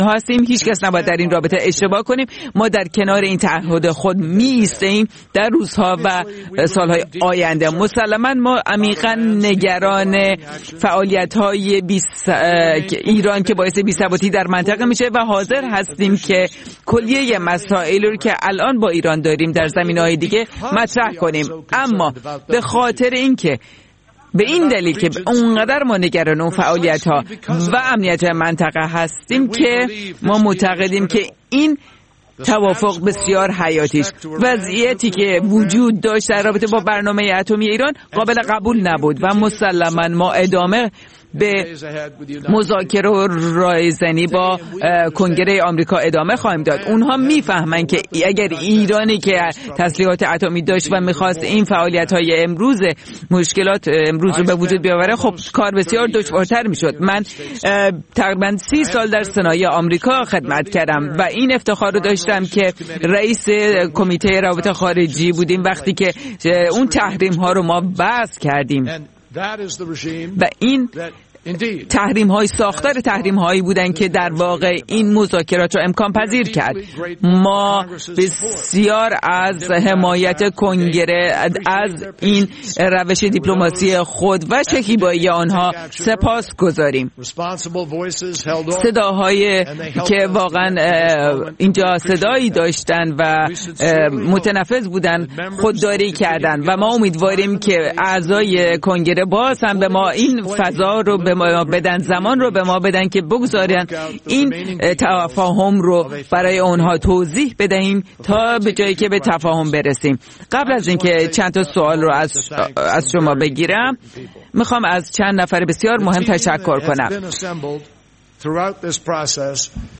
هستیم. هیچ کس نباید در این رابطه اشتباه کنیم. ما در کنار این تعهد خود می ایستیم در روزها و سالهای آینده. مسلماً ما عمیقاً نگران فعالیت‌های ایران که باعث بی‌ثباتی در منطقه میشه و حاضر هستیم که کلیه مسائلی رو که الان با ایران داریم در زمینه‌های دیگه مطرح کنیم. اما به خاطر اینکه به این دلیل که اونقدر ما نگران اون فعالیت‌ها و امنیت منطقه هستیم که ما معتقدیم که این توافق بسیار حیاتیش، وضعیتی که وجود داشت در رابطه با برنامه اتمی ایران قابل قبول نبود و مسلماً ما ادامه به مذاکره و رایزنی با کنگره آمریکا ادامه خواهیم داد. اونها میفهمن که اگر ایرانی که تسلیحات اتمی داشت و میخواست این فعالیت‌های مشکلات امروز رو به وجود بیاوره، خب کار بسیار دشوارتر میشد. من تقریبا 30 سال در سنای آمریکا خدمت کردم و این افتخار رو داشتم که رئیس کمیته روابط خارجی بودیم وقتی که اون تحریم ها رو ما بحث کردیم و این تحریم-های ساختار تحریم-هایی بودن که در واقع این مذاکرات رو امکان پذیر کرد. ما بسیار از حمایت کنگره، از این روش دیپلماسی خود و شکیبایی آنها سپاس گذاریم. صداهایی که واقعا اینجا صدایی داشتن و متنفذ بودن خودداری کردن و ما امیدواریم که اعضای کنگره باز هم به ما این فضا رو به ما بدن، زمان رو به ما بدن که بگذارن این تفاهم رو برای اونها توضیح بدهیم تا به جایی که به تفاهم برسیم. قبل از اینکه چند تا سوال رو از شما بگیرم، میخوام از چند نفر بسیار مهم تشکر کنم.